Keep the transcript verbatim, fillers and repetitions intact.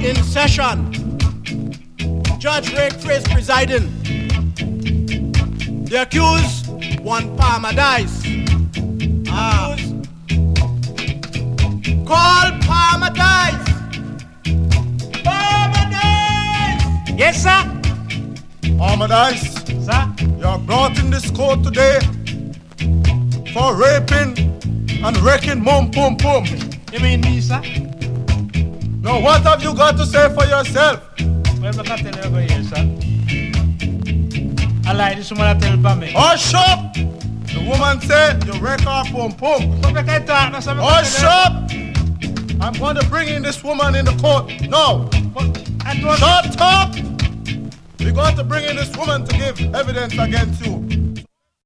in session. Judge Ray Trace presiding. The accused, one Palmer Dice. Ah. Accused, call Palmer Dice. Palmer Dice! Yes, sir. Palmer Dice, sir, you are brought in this court today for raping and wrecking Mum Pum Pum. You mean me, sir? Now, what have you got to say for yourself? Well, I can tell you about here, sir. I like this woman I tell about me. Hush up! The woman said you wreck her Pum Pum. But I can't talk now, sir. Hush up! I'm going to bring in this woman in the court. No! But I don't... Shut up! We're going to bring in this woman to give evidence against you.